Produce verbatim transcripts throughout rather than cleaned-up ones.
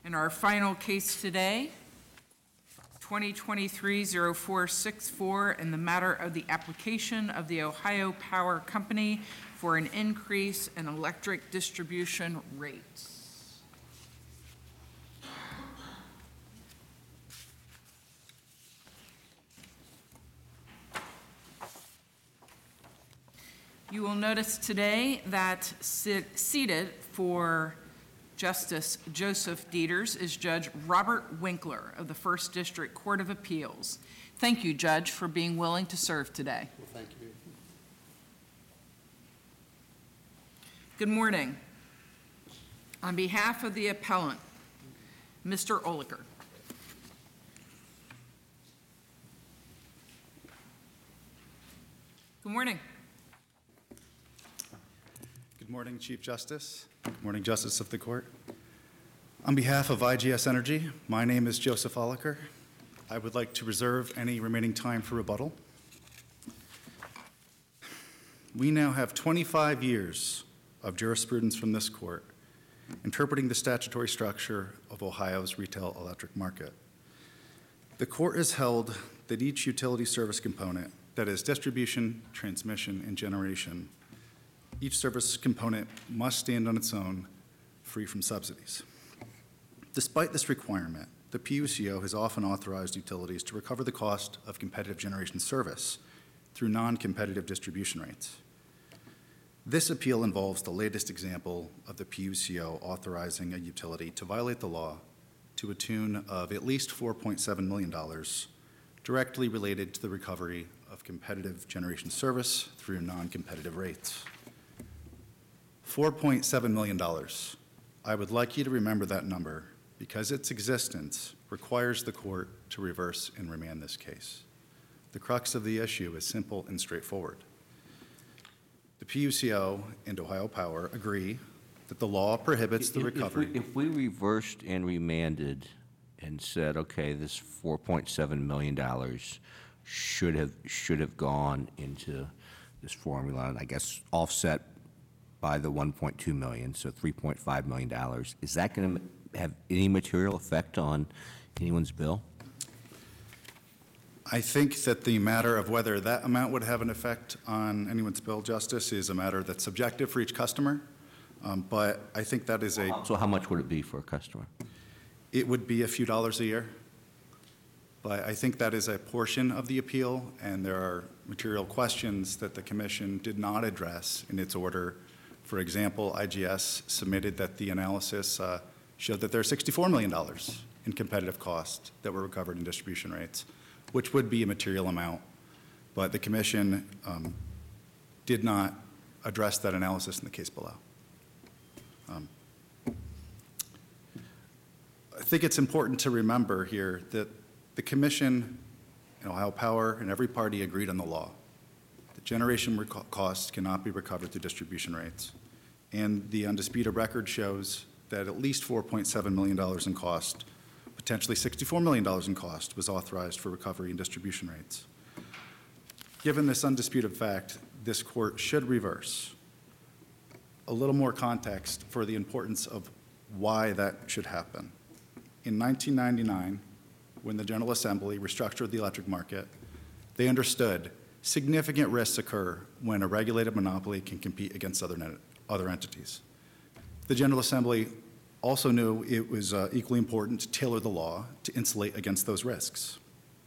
And our final case today, twenty twenty-three oh four sixty-four, in the matter of the application of the Ohio Power Company for an increase in electric distribution rates. You will notice today that sit, seated for Justice Joseph Dieters is Judge Robert Winkler of the First District Court of Appeals. Thank you, Judge, for being willing to serve today. Well, thank you. Good morning. On behalf of the appellant, Mister Oliker. Good morning. Good morning, Chief Justice. Good morning, Justice of the Court. On behalf of I G S Energy, my name is Joseph Oliker. I would like to reserve any remaining time for rebuttal. We now have twenty-five years of jurisprudence from this court interpreting the statutory structure of Ohio's retail electric market. The court has held that each utility service component, that is distribution, transmission, and generation, each service component must stand on its own, free from subsidies. Despite this requirement, the P U C O has often authorized utilities to recover the cost of competitive generation service through non-competitive distribution rates. This appeal involves the latest example of the P U C O authorizing a utility to violate the law to a tune of at least four point seven million dollars, directly related to the recovery of competitive generation service through non-competitive rates. four point seven million dollars. I would like you to remember that number because its existence requires the court to reverse and remand this case. The crux of the issue is simple and straightforward. The P U C O and Ohio Power agree that the law prohibits the If- recovery. If we, if we reversed and remanded and said, okay, this four point seven million dollars should have, should have gone into this formula, and I guess offset by the one point two million dollars, so three point five million dollars, is that going to have any material effect on anyone's bill? I think that the matter of whether that amount would have an effect on anyone's bill, Justice, is a matter that's subjective for each customer. Um, but I think that is a... So how much would it be for a customer? It would be a few dollars a year. But I think that is a portion of the appeal, and there are material questions that the Commission did not address in its order. For example, I G S submitted that the analysis uh, showed that there are sixty-four million dollars in competitive costs that were recovered in distribution rates, which would be a material amount. But the Commission um, did not address that analysis in the case below. Um, I think it's important to remember here that the Commission and Ohio Power and every party agreed on the law. The generation reco- costs cannot be recovered through distribution rates. And the undisputed record shows that at least four point seven million dollars in cost, potentially sixty-four million dollars in cost, was authorized for recovery in distribution rates. Given this undisputed fact, this court should reverse. A little more context for the importance of why that should happen. In nineteen ninety-nine, when the General Assembly restructured the electric market, they understood significant risks occur when a regulated monopoly can compete against other, net, other entities. The General Assembly also knew it was uh, equally important to tailor the law to insulate against those risks.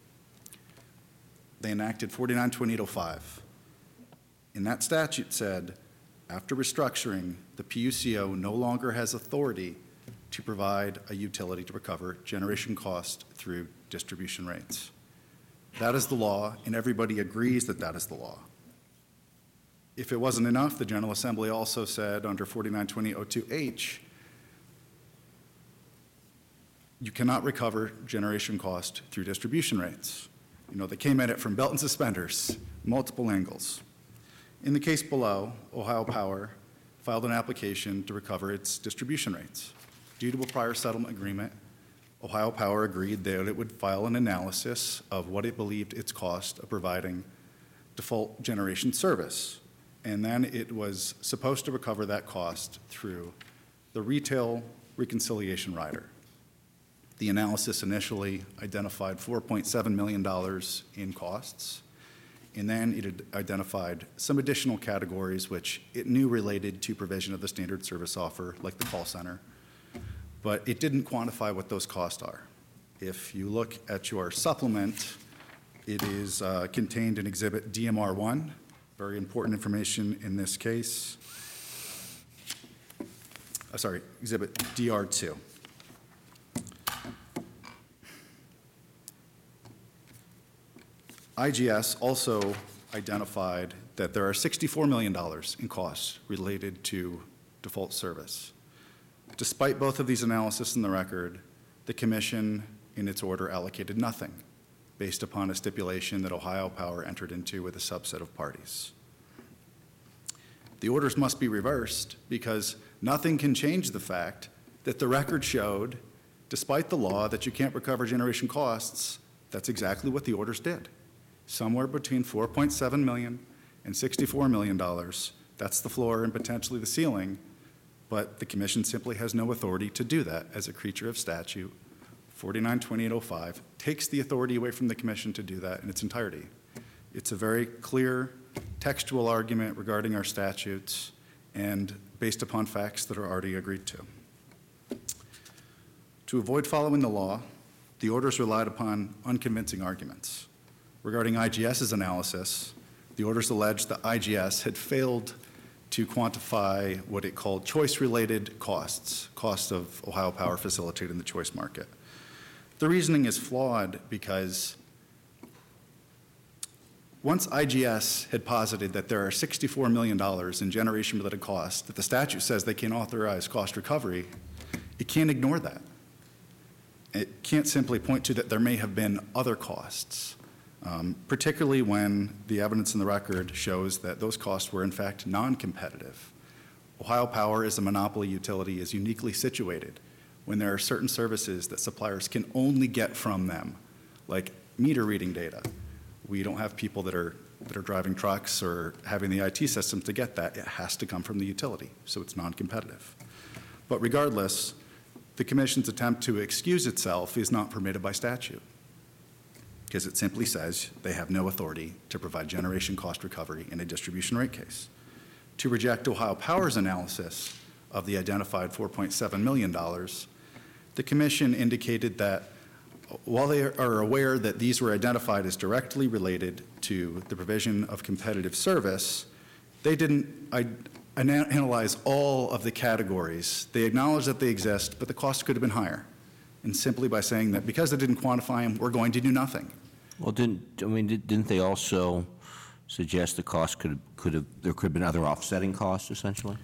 They enacted forty-nine twenty-eight oh five. And that statute said, after restructuring, the P U C O no longer has authority to provide a utility to recover generation cost through distribution rates. That is the law, and everybody agrees that that is the law. If it wasn't enough, the General Assembly also said under forty-nine twenty oh two H, you cannot recover generation cost through distribution rates. You know, they came at it from belt and suspenders, multiple angles. In the case below, Ohio Power filed an application to recover its distribution rates. Due to a prior settlement agreement, Ohio Power agreed that it would file an analysis of what it believed its cost of providing default generation service. And then it was supposed to recover that cost through the retail reconciliation rider. The analysis initially identified four point seven million dollars in costs, and then it had identified some additional categories which it knew related to provision of the standard service offer, like the call center, but it didn't quantify what those costs are. If you look at your supplement, it is uh, contained in Exhibit D M R one, very important information in this case. Uh, sorry, Exhibit D R two. I G S also identified that there are sixty-four million dollars in costs related to default service. Despite both of these analyses in the record, the Commission, in its order, allocated nothing based upon a stipulation that Ohio Power entered into with a subset of parties. The orders must be reversed because nothing can change the fact that the record showed, despite the law that you can't recover generation costs, that's exactly what the orders did. Somewhere between four point seven million dollars and sixty-four million dollars. That's the floor and potentially the ceiling, but the Commission simply has no authority to do that as a creature of statute. forty-nine twenty-eight oh five takes the authority away from the Commission to do that in its entirety. It's a very clear textual argument regarding our statutes and based upon facts that are already agreed to. To avoid following the law, the orders relied upon unconvincing arguments. Regarding IGS's analysis, the orders alleged that I G S had failed to quantify what it called choice-related costs, costs of Ohio Power facilitating the choice market. The reasoning is flawed because once I G S had posited that there are sixty-four million dollars in generation-related costs, that the statute says they can authorize cost recovery, it can't ignore that. It can't simply point to that there may have been other costs. Um, particularly when the evidence in the record shows that those costs were in fact non-competitive. Ohio Power as a monopoly utility is uniquely situated when there are certain services that suppliers can only get from them, like meter reading data. We don't have people that are, that are driving trucks or having the I T systems to get that. It has to come from the utility, so it's non-competitive. But regardless, the Commission's attempt to excuse itself is not permitted by statute, because it simply says they have no authority to provide generation cost recovery in a distribution rate case. To reject Ohio Power's analysis of the identified four point seven million dollars, the Commission indicated that while they are aware that these were identified as directly related to the provision of competitive service, they didn't analyze all of the categories. They acknowledged that they exist, but the cost could have been higher. And simply by saying that because they didn't quantify them, we're going to do nothing. Well, didn't, I mean, didn't they also suggest the cost could, could have, there could have been other offsetting costs, essentially?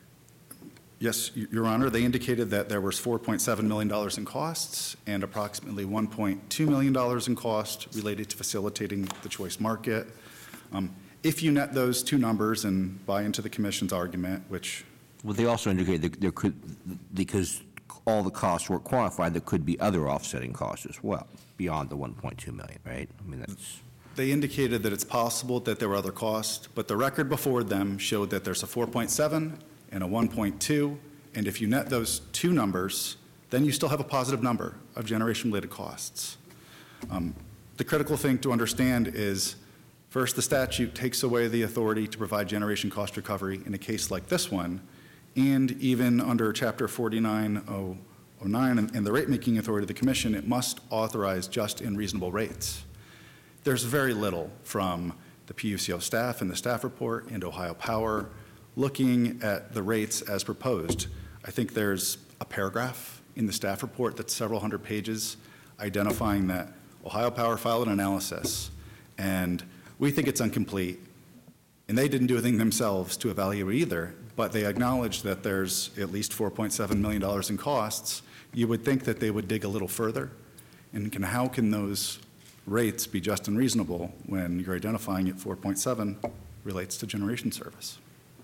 Yes, Your Honor, they indicated that there was four point seven million dollars in costs and approximately one point two million dollars in cost related to facilitating the choice market. Um, if you net those two numbers and buy into the Commission's argument, which... Well, they also indicated that there could, because all the costs were quantified, there could be other offsetting costs as well, beyond the one point two million dollars, right? I mean, that's... They indicated that it's possible that there were other costs, but the record before them showed that there's a four point seven and a one point two, and if you net those two numbers, then you still have a positive number of generation-related costs. Um, the critical thing to understand is, first, the statute takes away the authority to provide generation cost recovery in a case like this one, and even under Chapter forty-nine oh nine and, and the rate-making authority of the Commission, it must authorize just and reasonable rates. There's very little from the P U C O staff and the staff report and Ohio Power looking at the rates as proposed. I think there's a paragraph in the staff report that's several hundred pages identifying that Ohio Power filed an analysis, and we think it's incomplete. And they didn't do anything themselves to evaluate either, but they acknowledged that there's at least four point seven million dollars in costs. You would think that they would dig a little further. And can, how can those rates be just and reasonable when you're identifying it four point seven relates to generation service?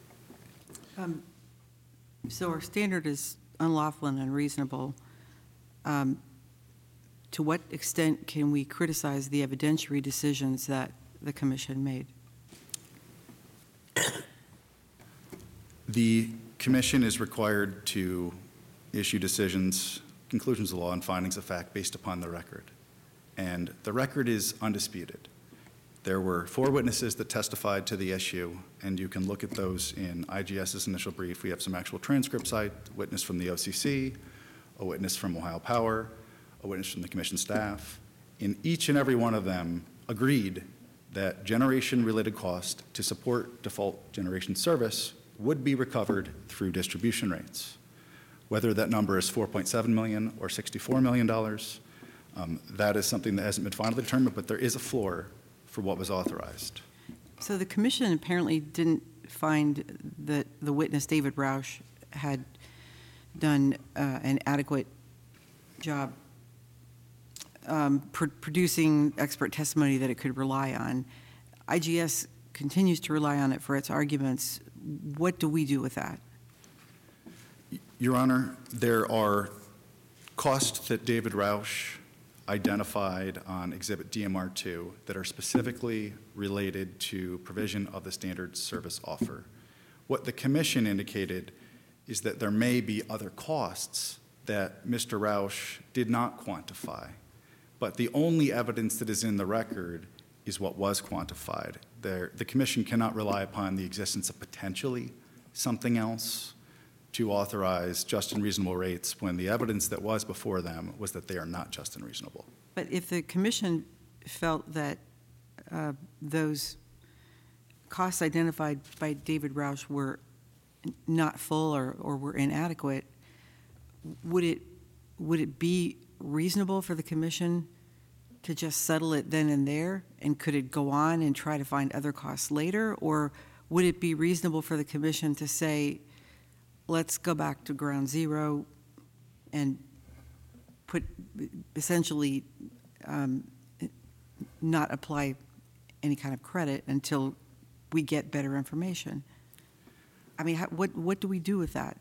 Um, so our standard is unlawful and unreasonable. Um, to what extent can we criticize the evidentiary decisions that the Commission made? The Commission is required to issue decisions conclusions of law and findings of fact based upon the record. And the record is undisputed. There were four witnesses that testified to the issue, and you can look at those in IGS's initial brief. We have some actual transcripts, a witness from the O C C, a witness from Ohio Power, a witness from the commission staff. In each and every one of them agreed that generation-related cost to support default generation service would be recovered through distribution rates. Whether that number is four point seven million dollars or sixty-four million dollars, um, that is something that hasn't been finally determined, but there is a floor for what was authorized. So the commission apparently didn't find that the witness, David Roush, had done uh, an adequate job um, pr- producing expert testimony that it could rely on. I G S continues to rely on it for its arguments. What do we do with that? Your Honor, there are costs that David Roush identified on Exhibit D M R two that are specifically related to provision of the standard service offer. What the commission indicated is that there may be other costs that Mister Roush did not quantify, but the only evidence that is in the record is what was quantified. There, the commission cannot rely upon the existence of potentially something else to authorize just and reasonable rates when the evidence that was before them was that they are not just and reasonable. But if the commission felt that uh, those costs identified by David Roush were not full or, or were inadequate, would it, would it be reasonable for the commission to just settle it then and there? And could it go on and try to find other costs later? Or would it be reasonable for the commission to say, let's go back to ground zero and put, essentially um, not apply any kind of credit until we get better information? I mean, how, what, what do we do with that?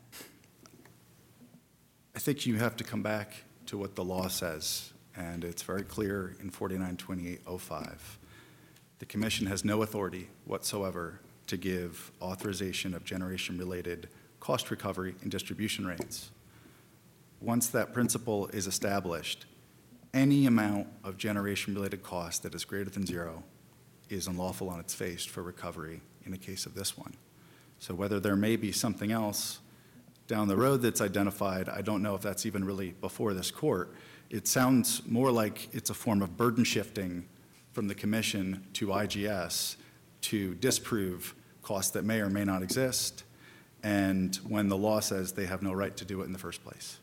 I think you have to come back to what the law says, and it's very clear in forty-nine twenty-eight oh five. The commission has no authority whatsoever to give authorization of generation-related cost recovery and distribution rates. Once that principle is established, any amount of generation-related cost that is greater than zero is unlawful on its face for recovery in the case of this one. So whether there may be something else down the road that's identified, I don't know if that's even really before this court. It sounds more like it's a form of burden shifting from the commission to I G S to disprove costs that may or may not exist, and when the law says they have no right to do it in the first place.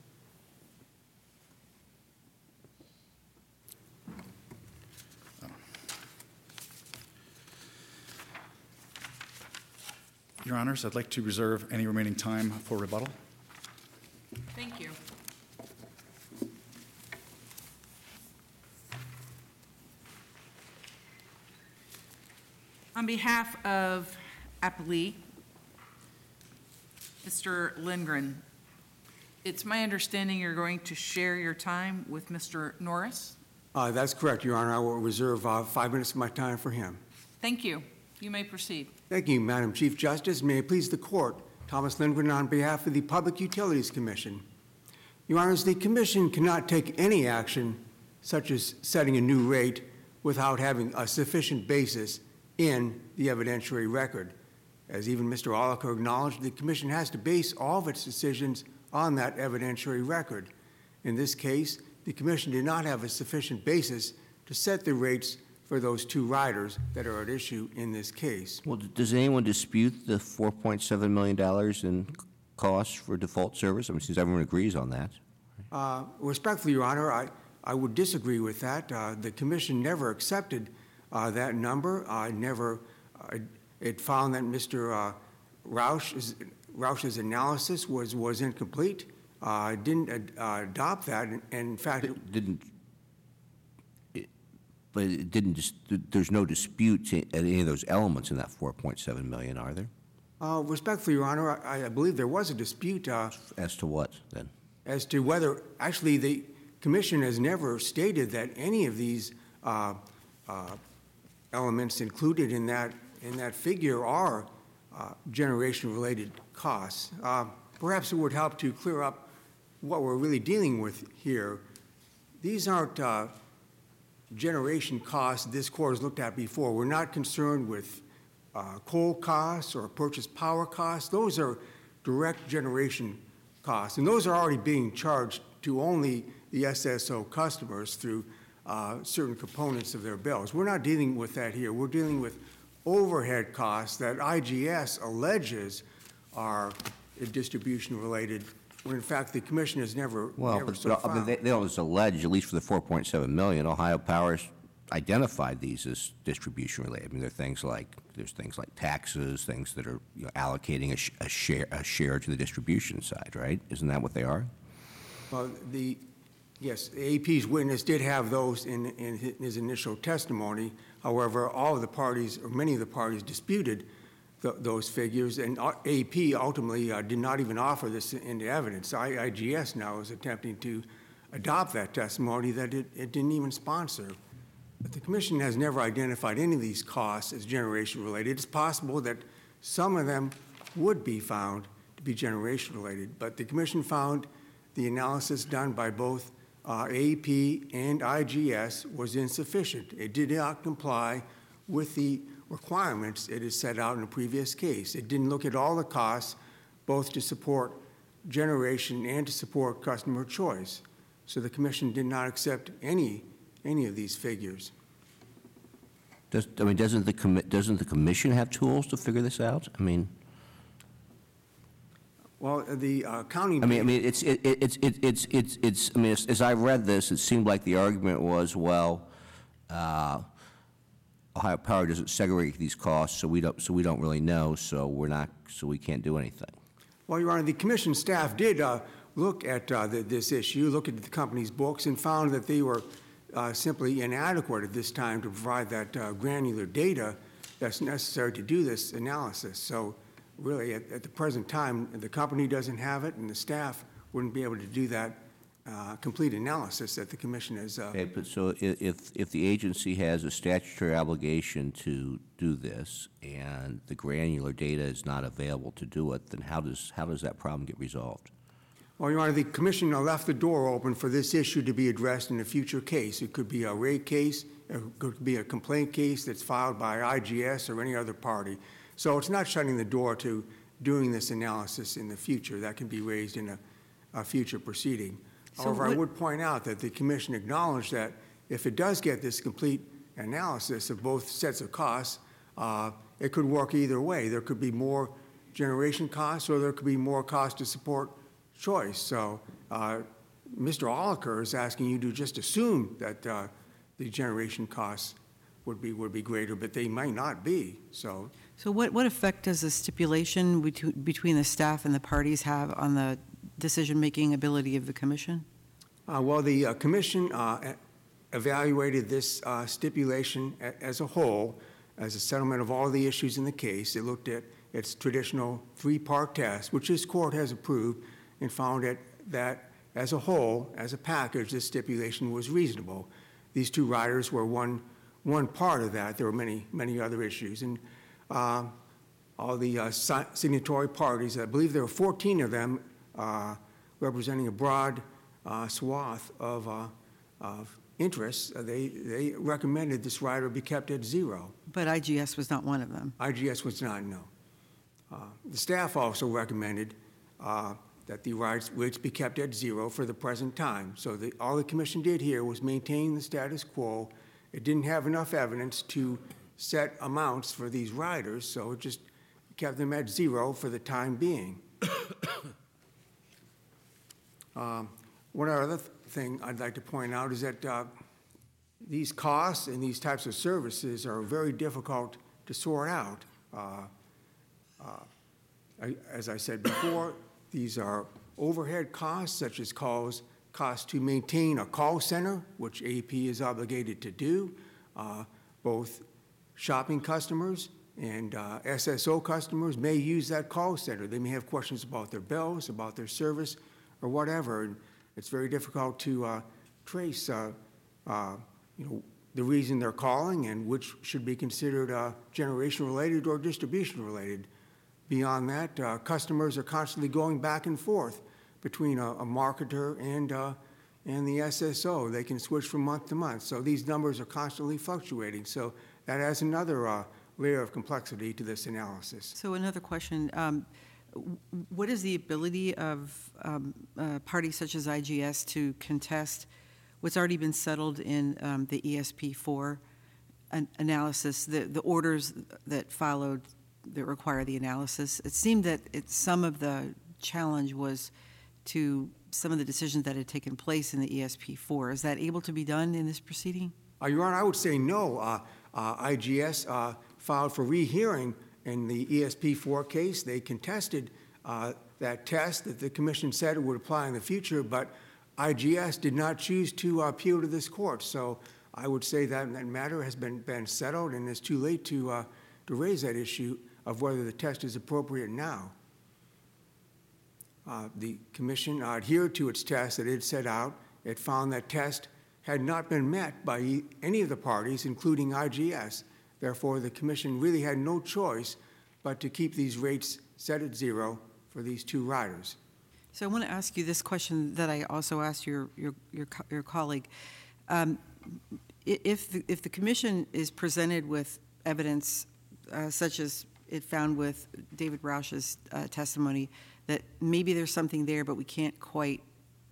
Your Honors, I'd like to reserve any remaining time for rebuttal. Thank you. On behalf of Applee, Mister Lindgren, it's my understanding you're going to share your time with Mister Norris? Uh, That's correct, Your Honor. I will reserve uh, five minutes of my time for him. Thank you. You may proceed. Thank you, Madam Chief Justice. May it please the Court, Thomas Lindgren on behalf of the Public Utilities Commission. Your Honors, the Commission cannot take any action, such as setting a new rate, without having a sufficient basis in the evidentiary record. As even Mister Oliker acknowledged, the Commission has to base all of its decisions on that evidentiary record. In this case, the Commission did not have a sufficient basis to set the rates for those two riders that are at issue in this case. Well, d- does anyone dispute the four point seven million dollars in costs for default service? I mean, since everyone agrees on that. Uh, respectfully, Your Honor, I, I would disagree with that. Uh, the Commission never accepted uh, that number. I never, uh, it found that Mister Uh, Roush's, Roush's analysis was, was incomplete. I uh, didn't uh, adopt that, and, and in fact, It didn't, it- but it didn't, dis- there's no dispute to any of those elements in that four point seven million, are there? uh, respectfully, Your Honor, I, I believe there was a dispute uh, As to what, then? as to whether, actually, the Commission has never stated that any of these uh, uh, elements included in that, in that figure are uh, generation-related costs. Uh, Perhaps it would help to clear up what we're really dealing with here, these aren't uh, generation costs this court has looked at before. We're not concerned with uh, coal costs or purchase power costs. Those are direct generation costs, and those are already being charged to only the S S O customers through uh, certain components of their bills. We're not dealing with that here. We're dealing with overhead costs that I G S alleges are distribution-related, when in fact the commission has never, Well, never but so but, I mean, found. they they don't just allege, at least for the four point seven million, Ohio Power's identified these as distribution-related. I mean, there are things like, there's things like taxes, things that are, you know, allocating a sh- a share, a share to the distribution side, right? Isn't that what they are? Well, the, yes, A P's witness did have those in, in hi- his initial testimony. However, all of the parties, or many of the parties disputed th- those figures, and uh, A P ultimately uh, did not even offer this into evidence. I- IGS now is attempting to adopt that testimony that it, it didn't even sponsor. But the commission has never identified any of these costs as generation-related. It's possible that some of them would be found to be generation-related, but the commission found the analysis done by both uh, A P and I G S was insufficient. It did not comply with the requirements it has set out in a previous case. It didn't look at all the costs, both to support generation and to support customer choice. So the commission did not accept any, any of these figures. Does, I mean, doesn't the, commi- doesn't the commission have tools to figure this out? I mean, Well, the uh, county. I mean, I mean, it's, it, it- it's, it- it's, it's, it's, I mean, as, as I read this, it seemed like the argument was, well, uh, Ohio Power doesn't segregate these costs, so we don't, so we don't really know, so we're not, so we can't do anything. Well, Your Honor, the commission staff did uh, look at uh, the- this issue, look at the company's books, and found that they were uh, simply inadequate at this time to provide that uh, granular data that's necessary to do this analysis. So really, at, at the present time, the company doesn't have it, and the staff wouldn't be able to do that uh, complete analysis that the commission has. Uh, Okay, but so i- if, if the agency has a statutory obligation to do this, and the granular data is not available to do it, then how does, how does that problem get resolved? Well, Your Honor, the commission left the door open for this issue to be addressed in a future case. It could be a rate case, it could be a complaint case that's filed by I G S or any other party. So it's not shutting the door to doing this analysis in the future. That can be raised in a, a future proceeding. So However, I what- would point out that the commission acknowledged that if it does get this complete analysis of both sets of costs, uh, it could work either way. There could be more generation costs, or there could be more costs to support choice. So uh, Mister Oliker is asking you to just assume that uh, the generation costs would be, would be greater, but they might not be. So So what, what effect does the stipulation between, between the staff and the parties have on the decision-making ability of the commission? Uh, Well, the uh, commission uh, e- evaluated this uh, stipulation a- as a whole, as a settlement of all the issues in the case. It looked at its traditional three-part test, which this court has approved, and found it, that as a whole, as a package, this stipulation was reasonable. These two riders were one, one part of that. There were many, many other issues. And uh, all the uh, si- signatory parties, I believe there were fourteen of them, uh, representing a broad uh, swath of, uh, of interests. Uh, They, they recommended this rider be kept at zero. But I G S was not one of them. I G S was not, no. Uh, The staff also recommended uh, that the rides rates be kept at zero for the present time. So the, all the commission did here was maintain the status quo. It didn't have enough evidence to set amounts for these riders, so it just kept them at zero for the time being. Um, One other th- thing I'd like to point out is that uh, these costs and these types of services are very difficult to sort out. Uh, uh, I- As I said before, these are overhead costs, such as calls, costs to maintain a call center, which A P is obligated to do. Uh, Both shopping customers and uh, S S O customers may use that call center. They may have questions about their bills, about their service, or whatever. And it's very difficult to uh, trace, uh, uh, you know, the reason they're calling and which should be considered uh, generation-related or distribution-related. Beyond that, uh, customers are constantly going back and forth between a, a marketer and, uh, and the S S O. They can switch from month to month. So these numbers are constantly fluctuating. So that adds another uh, layer of complexity to this analysis. So another question, um, w- what is the ability of um, uh, parties such as I G S to contest what's already been settled in um, the E S P four an- analysis, the, the orders that followed that require the analysis? It seemed that it, some of the challenge was to some of the decisions that had taken place in the E S P four. Is that able to be done in this proceeding? Uh, Your Honor, I would say no. Uh, uh, I G S uh, filed for rehearing in the E S P four case. They contested uh, that test that the commission said it would apply in the future, but I G S did not choose to appeal to this court. So I would say that that matter has been, been settled, and it's too late to, uh, to raise that issue of whether the test is appropriate now. Uh, the commission adhered to its test that it set out. It found that test had not been met by e- any of the parties, including I G S. Therefore, the commission really had no choice but to keep these rates set at zero for these two riders. So I want to ask you this question that I also asked your, your, your, co- your colleague. Um, i- If, the- if the commission is presented with evidence uh, such as it found with David Roush's uh, testimony, that maybe there's something there, but we can't quite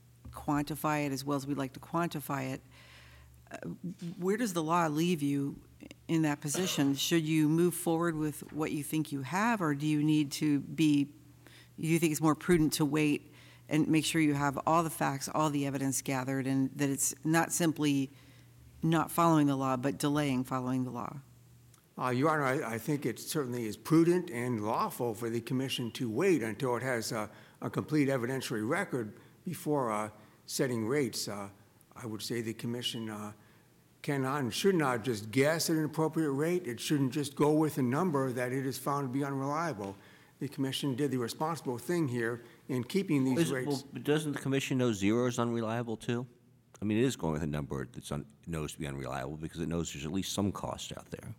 quantify it as well as we'd like to quantify it, uh, where does the law leave you in that position? Should you move forward with what you think you have, or do you need to be, do you think it's more prudent to wait and make sure you have all the facts, all the evidence gathered, and that it's not simply not following the law, but delaying following the law? Uh, Your Honor, I, I think it certainly is prudent and lawful for the commission to wait until it has a, a complete evidentiary record before uh, setting rates. Uh, I would say the commission uh, cannot and should not just guess at an appropriate rate. It shouldn't just go with a number that it is found to be unreliable. The commission did the responsible thing here in keeping these Is- rates. well, but doesn't the commission know zero is unreliable too? I mean, it is going with a number that's un, knows to be unreliable because it knows there's at least some cost out there.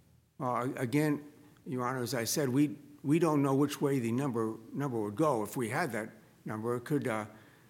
Uh, Again, Your Honor, as I said, we, we don't know which way the number, number would go. If we had that number, it could, uh,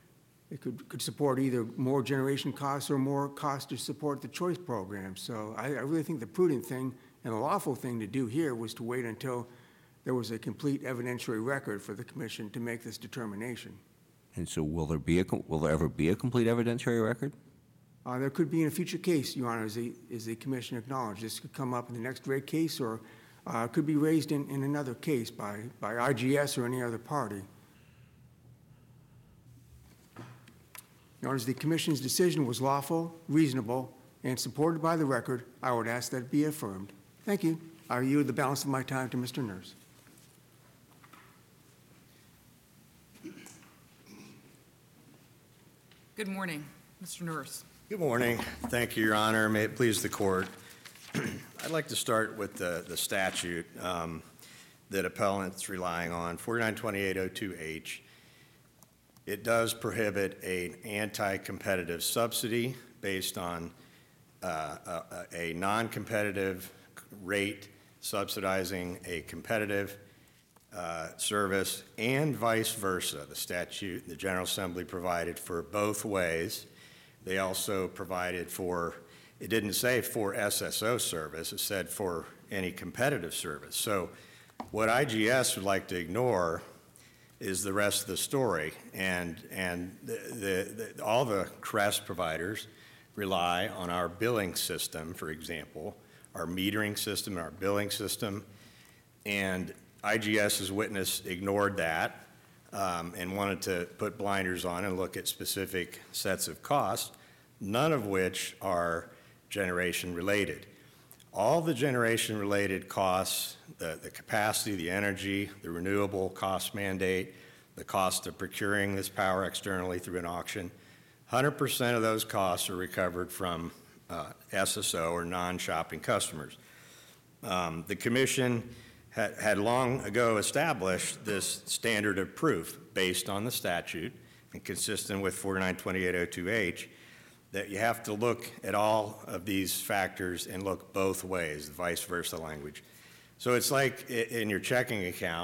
it could, could support either more generation costs or more costs to support the choice program. So I, I really think the prudent thing and the lawful thing to do here was to wait until there was a complete evidentiary record for the commission to make this determination. And so will there be a, com- will there ever be a complete evidentiary record? Uh, There could be in a future case, Your Honor, as the, as the commission acknowledged. This could come up in the next rate case, or uh, could be raised in, in another case by, by I G S or any other party. Your Honor, as the commission's decision was lawful, reasonable, and supported by the record, I would ask that it be affirmed. Thank you. I yield the balance of my time to Mister Nurse. Good morning, Mister Nurse. Good morning. Thank you, Your Honor. May it please the court. I'd like to start with the, the statute um, that appellant's relying on, forty-nine twenty-eight oh two H. It does prohibit an anti-competitive subsidy based on uh, a, a non-competitive rate subsidizing a competitive uh, service, and vice versa. The statute, the General Assembly provided for both ways. They also provided for, it didn't say for S S O service, it said for any competitive service. So what I G S would like to ignore is the rest of the story. And, and the, the, the, all the CREST providers rely on our billing system, for example, our metering system, our billing system. And I G S's witness ignored that um, and wanted to put blinders on and look at specific sets of costs, none of which are generation related. All the generation related costs, the, the capacity, the energy, the renewable cost mandate, the cost of procuring this power externally through an auction, one hundred percent of those costs are recovered from uh, S S O or non-shopping customers. Um, the commission had, had long ago established this standard of proof based on the statute and consistent with forty-nine twenty-eight oh two H, that you have to look at all of these factors and look both ways, the vice versa language. So it's like in your checking account,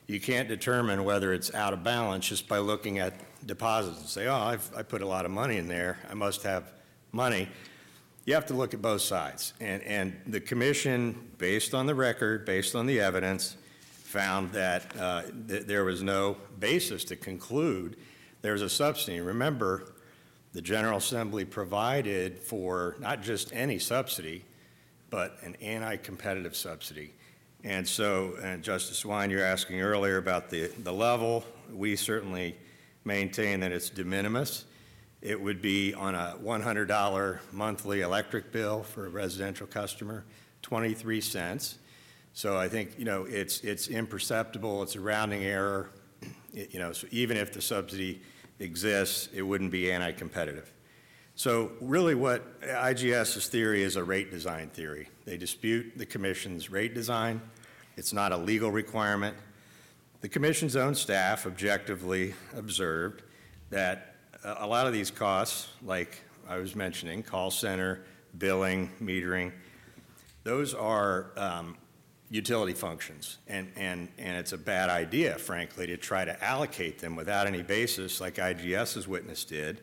You can't determine whether it's out of balance just by looking at deposits and say, oh, I've, I put a lot of money in there, I must have money. You have to look at both sides. And, and the commission, based on the record, based on the evidence, found that uh, th there was no basis to conclude there's a subsidy. Remember, the General Assembly provided for not just any subsidy, but an anti-competitive subsidy. And so, and Justice Wine, you're asking earlier about the, the level. We certainly maintain that it's de minimis. It would be on a one hundred dollar monthly electric bill for a residential customer, twenty-three cents. So I think, you know, it's, it's imperceptible, it's a rounding error. It, you know, so even if the subsidy exists, it wouldn't be anti-competitive. So really what IGS's theory is a rate design theory. They dispute the commission's rate design. It's not a legal requirement. The commission's own staff objectively observed that a lot of these costs, like I was mentioning, call center, billing, metering, those are um, utility functions, and, and, and it's a bad idea, frankly, to try to allocate them without any basis, like IGS's witness did,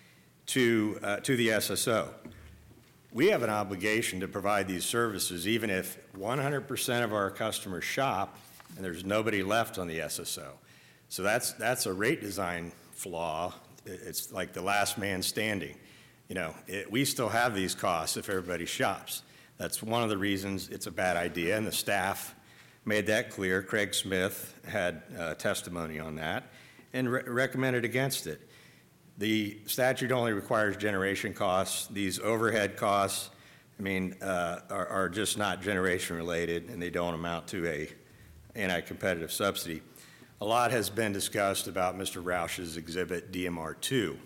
to, uh, to the S S O. We have an obligation to provide these services even if one hundred percent of our customers shop and there's nobody left on the S S O. So that's, that's a rate design flaw. It's like the last man standing. You know, it, we still have these costs if everybody shops. That's one of the reasons it's a bad idea, and the staff made that clear. Craig Smith had uh, testimony on that and re recommended against it. The statute only requires generation costs. These overhead costs, I mean, uh, are, are just not generation related, and they don't amount to a anti-competitive subsidy. A lot has been discussed about Mister Roush's exhibit D M R two.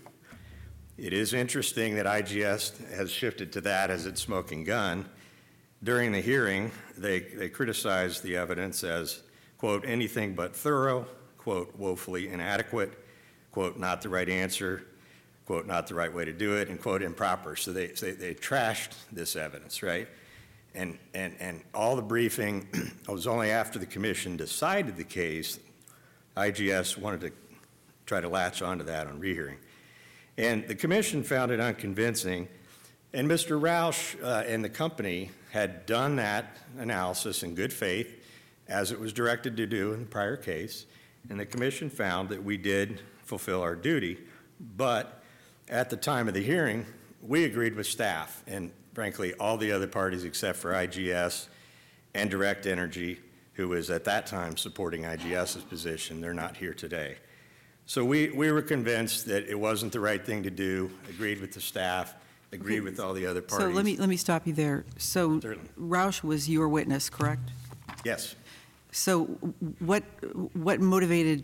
It is interesting that I G S has shifted to that as its smoking gun. During the hearing, they, they criticized the evidence as, quote, anything but thorough, quote, woefully inadequate, quote, not the right answer, quote, not the right way to do it, and quote, improper. So they, they, they trashed this evidence, right? And, and, and all the briefing was only after the commission decided the case, I G S wanted to try to latch onto that on rehearing. And the commission found it unconvincing, and Mister Roush uh, and the company had done that analysis in good faith, as it was directed to do in the prior case, and the commission found that we did fulfill our duty. But at the time of the hearing, we agreed with staff, and frankly, all the other parties except for I G S and Direct Energy, who was at that time supporting IGS's position. They're not here today. So we, we were convinced that it wasn't the right thing to do, agreed with the staff, agreed with all the other parties. So let me, let me stop you there. So Certainly. Roush was your witness, correct? Yes. So what, what motivated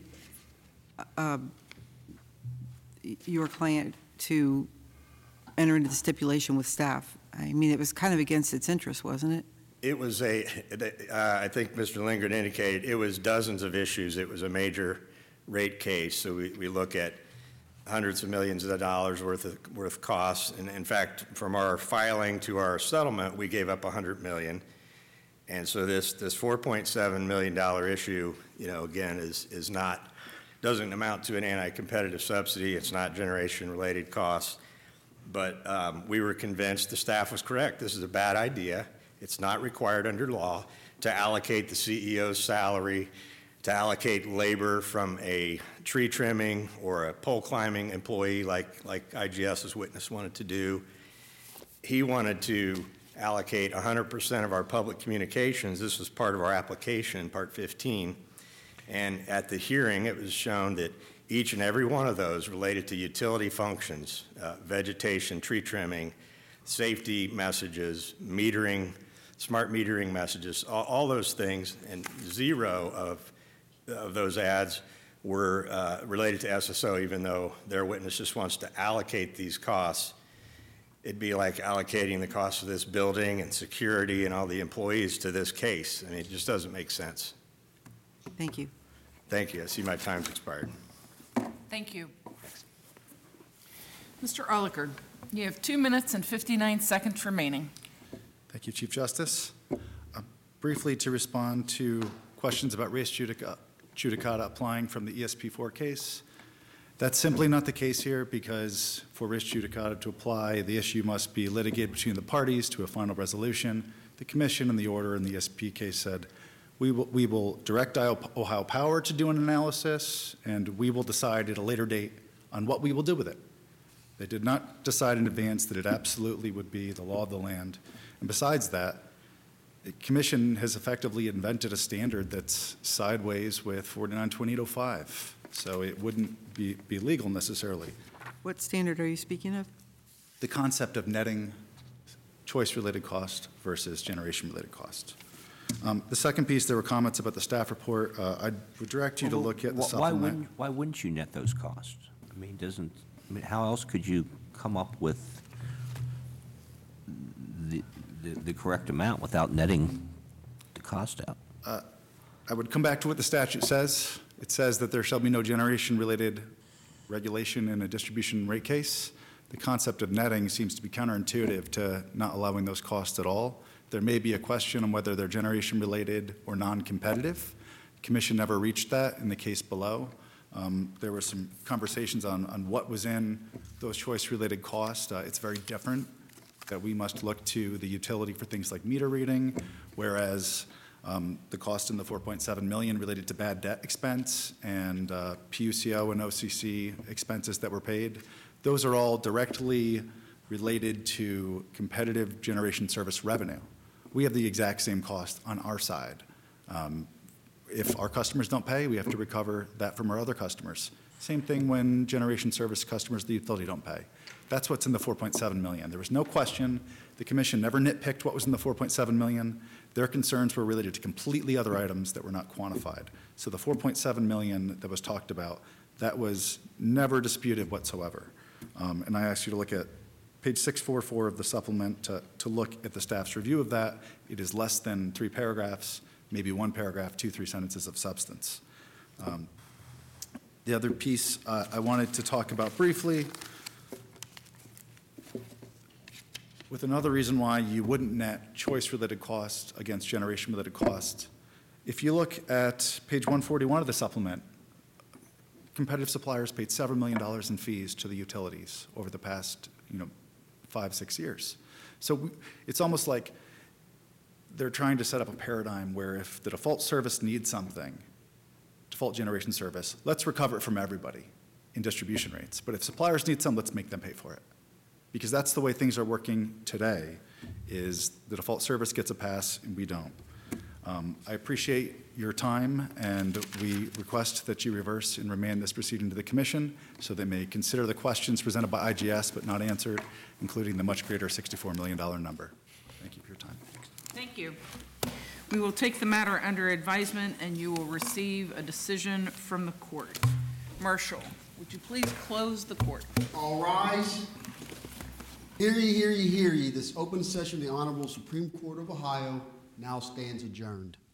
uh, your client to enter into the stipulation with staff? I mean, it was kind of against its interest, wasn't it? It was a, uh, I think Mister Lindgren indicated, it was dozens of issues. It was a major rate case, so we, we look at hundreds of millions of dollars worth of worth costs. And in fact, from our filing to our settlement, we gave up one hundred million. And so this this four point seven million dollar issue, you know, again, is is not doesn't amount to an anti-competitive subsidy. It's not generation-related costs. But um, we were convinced the staff was correct. This is a bad idea. It's not required under law to allocate the C E O's salary, to allocate labor from a tree trimming or a pole climbing employee like, like IGS's witness wanted to do. He wanted to allocate one hundred percent of our public communications. This was part of our application, Part fifteen. And at the hearing, it was shown that each and every one of those related to utility functions, uh, vegetation, tree trimming, safety messages, metering, smart metering messages, all, all those things, and zero of, of those ads were uh, related to S S O, even though their witness just wants to allocate these costs. It'd be like allocating the cost of this building and security and all the employees to this case. I mean, it just doesn't make sense. Thank you. Thank you. I see my time's expired. Thank you. Mister Arlicker, you have two minutes and fifty-nine seconds remaining. Thank you, Chief Justice. Uh, briefly, to respond to questions about res judica, judicata applying from the E S P four case. That's simply not the case here because for res judicata to apply, the issue must be litigated between the parties to a final resolution. The commission in the order in the E S P case said, we will, we will direct Ohio Power to do an analysis, and we will decide at a later date on what we will do with it. They did not decide in advance that it absolutely would be the law of the land. And besides that, the commission has effectively invented a standard that's sideways with forty-nine twenty-eight oh five. So it wouldn't be, be legal necessarily. What standard are you speaking of? The concept of netting choice-related cost versus generation-related cost. Um, The second piece, there were comments about the staff report. Uh, I would direct you to look at the Wh- Why supplement. wouldn't, why wouldn't you net those costs? I mean, doesn't, I mean, how else could you come up with the, the, the correct amount without netting the cost out? I would come back to what the statute says. It says that there shall be no generation-related regulation in a distribution rate case. The concept of netting seems to be counterintuitive to not allowing those costs at all. There may be a question on whether they're generation-related or non-competitive. Commission never reached that in the case below. Um, There were some conversations on, on what was in those choice-related costs. Uh, It's very different, that we must look to the utility for things like meter reading, whereas um, the cost in the four point seven million related to bad debt expense and uh, P U C O and O C C expenses that were paid. Those are all directly related to competitive generation service revenue. We have the exact same cost on our side. Um, If our customers don't pay, we have to recover that from our other customers. Same thing when generation service customers, the utility, don't pay. That's what's in the four point seven million. There was no question. The commission never nitpicked what was in the four point seven million. Their concerns were related to completely other items that were not quantified. So the four point seven million that was talked about, that was never disputed whatsoever. Um, and I ask you to look at page six forty-four of the supplement to, to look at the staff's review of that. It is less than three paragraphs, maybe one paragraph, two, three sentences of substance. Um, the other piece uh, I wanted to talk about briefly, with another reason why you wouldn't net choice-related costs against generation-related costs. If you look at page one forty-one of the supplement, competitive suppliers paid several million dollars in fees to the utilities over the past, you know, five, six years. So we, it's almost like they're trying to set up a paradigm where if the default service needs something, default generation service, let's recover it from everybody in distribution rates. But if suppliers need some, let's make them pay for it. Because that's the way things are working today, is the default service gets a pass and we don't. Um, I appreciate your time, and we request that you reverse and remand this proceeding to the commission so they may consider the questions presented by I G S but not answered, including the much greater sixty-four million dollars number. Thank you for your time. Thank you. We will take the matter under advisement, and you will receive a decision from the court. Marshall, would you please close the court? All rise. Hear ye, hear ye, hear ye. This open session of the Honorable Supreme Court of Ohio now stands adjourned.